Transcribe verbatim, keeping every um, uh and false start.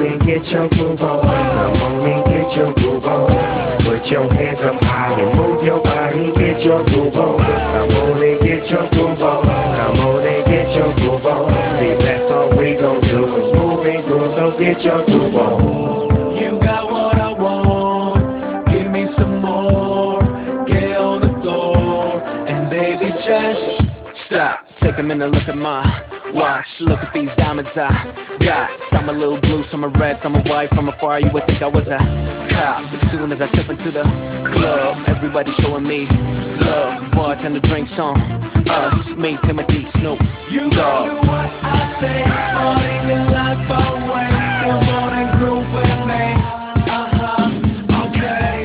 and get your groove on. Come on and get your groove on. Put your hands up high and move your body, get your groove on. Come on and get your groove on. Come on and get your groove on. See, that's all we gon' do is move and groove, so get your groove on. You got what I want, give me some more. Get on the floor, and baby just stop. Take a minute, look at my watch. Look at these diamonds I got. Some a little blue, some are red, some are white. From afar you would think I was a cop. As soon as I step into the club, everybody showing me love. Bartender drinks on us, me, Timothy, Snoop, You gon' Dogg. do what I say, all in your life,